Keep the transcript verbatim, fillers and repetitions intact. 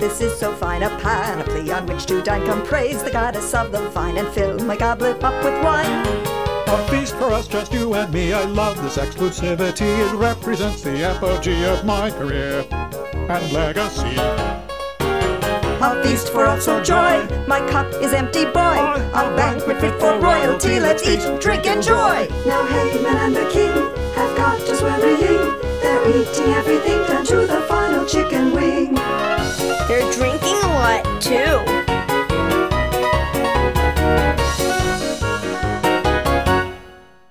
this is so fine a panoply on which to dine. Come praise the goddess of the vine and fill my goblet up with wine. A feast for us, just you and me. I love this exclusivity. It represents the apogee of my career and legacy. A feast for us, so joy. My cup is empty, boy. A banquet fit for royalty. Let's eat, drink, enjoy. Now Haman and the king have got us worrying. They're eating everything down to the final chicken wing. They're drinking a lot too.